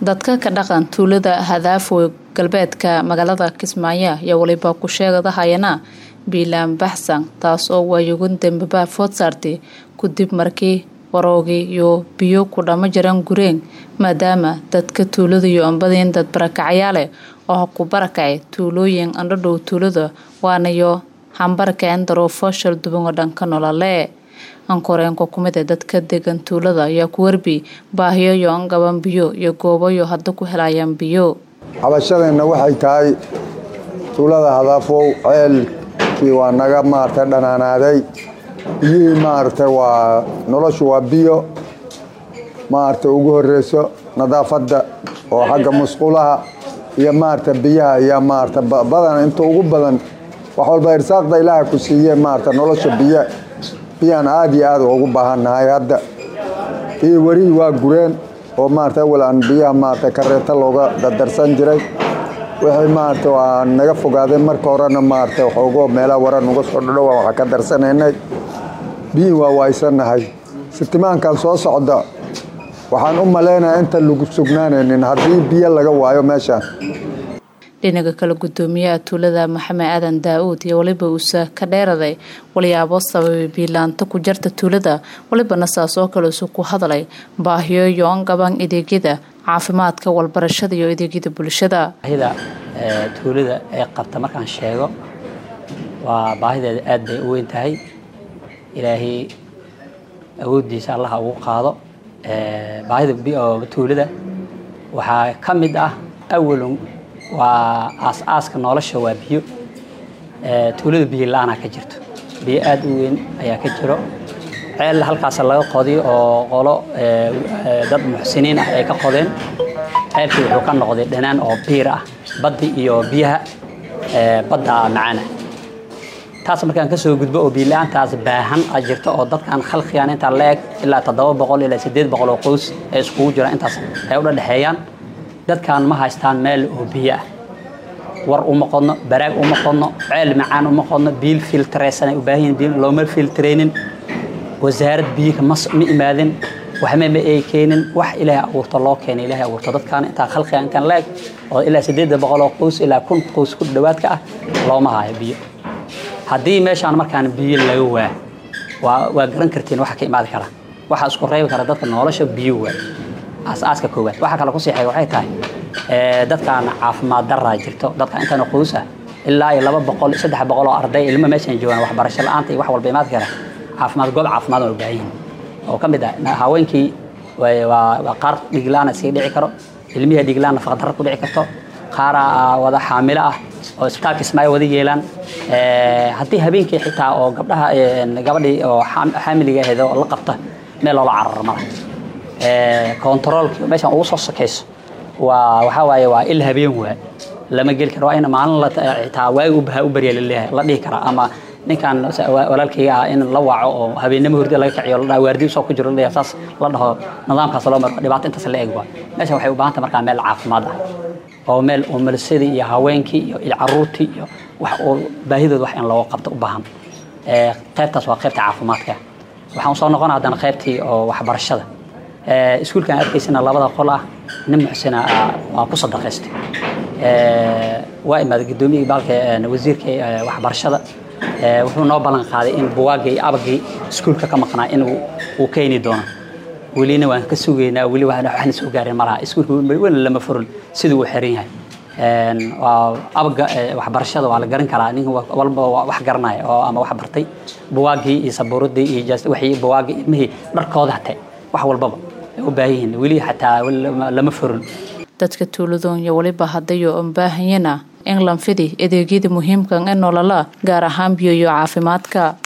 dadka ka dhaqan tuulada Hadaafo galbeedka magaalada Kismaayo iyo waliba ku sheegahayana biilaan baxsan taas oo waayugun dambaba food saartay ku dib markii waroogi iyo biyo ku dhama jiraan gureen maadaama dadka tuulada iyo ambadeen dad barakacayaale oo ku barakay tuulooyin andhow tuulada waanayo hambarkeen darofo shal duban dhanka nolole ankoreen ku kumida dadka degan tuulada ayaa ku warbi baahiyo iyo angaban biyo iyo goobayo hadda ku helayaan biyo cabashadeena waxay tahay tuulada Hadaafo ceelkii waa naga maartay dhanaanaaday iyo maartay waa noloshu waa biyo maartay ugu horeyso nadaafada oo xagga musqulaha iyo maartay biyaha iyo maartay badan inta ugu badan wax walba irsaaqda Ilaahay ku siiyay maartay nolosha biyo biyaan aad iyo aad ugu baahanahay hadda wari waa gureen oo maartay walaan biyaha maartay kareeta looga darsan jiray waxay maartay waa naga fogaaday marka horena maartay waxoogo meelaha waran uga soo dhaw waxa ka darsaneynay biyo waa waysanahay sitimaankan soo socda waxaan u maleynayaa inta lagu sugnaanaynin hadii biyo laga waayo meesha dhinaca kala gudoomiyaha tuulada Maxamed Aadan Daawud iyo waliba uu ka dheeraday waliyaabo sababay biilaanta ku jirta tuulada waliba nasaas oo kale ku hadalay baahiyo iyo angaban adeegyada caafimaadka walbarashada iyo adeegyada bulshada tuulada ay qabta markaan sheego waa baahideeda aad bay u weyn tahay Ilaahay awoodiisa Allah ugu qaado baahida biyo tuulada waxa kamid ah awalun waa aas-aaska nolosha waa biyo tuulada biyo la'aan ka jirto biyo aad u weyn ayaa ka jiro ceel halkaas laga qodiyo oo qolo dad muxsiniin ah ay ka qodeen ceelkii wuxuu ka noqday dhanaan oo biir ah baddi iyo biyaha badda macana taas markaan ka soo gudbo oo biyo la'aantaas baahan jirto oo dadkan khalqiyaan inta leeg ilaa 700 ilaa 800 oo qoys ay isku jiraan intaas ay u dhaxeeyaan dadkan ma haystaan meel oo biyo ah war uma qodno baraag uma qodno ceel macaan uma qodno biil filtreesan ay u baahan yihiin looma filtreenin wasaarad biyo ma imaadin wax ma ay keenin wax Ilaahay abuurto loo keenay Ilaahay abuurto dadkan inta khalqiyaan kan leeg oo ilaa 800 oo qoys ilaa 1000 qoys ku dhawaadka ah looma hayo biyo hadii meeshaan markaan biyo laga waa garan kartiin waxa ka imaad kara waxa isku reebi kara dadka nolosha biyo waa aas-aaska koowaad waxa kale ku sii xigay waxay tahay dadkan caafimaad darra jirto dadka inta qoys ah ilaa 200 300 oo arday ilmo meeshan joogan wax barasho la'aanta iyo wax walba imaad kara caafimaad goob caafimaad oo baahin oo kamid ah haweenkii waa qaar dhiglaana si dhici karo ilmiha dhiglaana faqdar ku dhici karto qaar wada xaamil ah oo isbitaalka Kismaayo wada yeelan hadii habeenkii xitaa oo gabadhii oo xaamiliga ahayd oo la qabta meel la carar ma controlki meeshan ugu soo sakayso waxa waaye waa il habeen waa lama gal karo in maalin la xitaa way u bariya la dhihi kara ama ninkan walaalkayga in la waco oo habeenimo hurdo laga kaciyo la waardiyo soo ku jiro saas la dhaho nidaamkaas loo maro dhibaato intaas la eegba meeshan waxay u baahan tahay markaa meel caafimaad ah oo meel umalisadii iyo haweenkii iyo caruurtii iyo wax oo baahidooda wax in loo qabto u baahan qaybtaas waa qaybta caafimaadka waxaan soo noqon haddana qaybtii oo waxbarashada iskuulkan arkaysana labada qol ah nin muxsina waa ku sadaqaystay waa imaad gudoomiyaha baalka wasiirka waxbarashada wuxuu noo balan qaaday in buugaagii abagii iskuulka ka maqnaa in uu keeni doono waliina waan ka sugeynaa wali waxaan soo gaarin malaha iskuulka weyn lama furin sidoo uu xiran yahay abaga waxbarashada waa la garan karaa nin walba wax garanay oo ama wax bartay buugaagii iyo sabuuradii iyo just wixii buugaagii ilmihii dharkooda hatay wax walbaba u baahiin wali xataa lama furin dadka tuuladoon iyo waliba hadayo baahanayna in lanfidi adeegyada muhiimka ah ee nolola gaar ahaan biyo iyo caafimaadka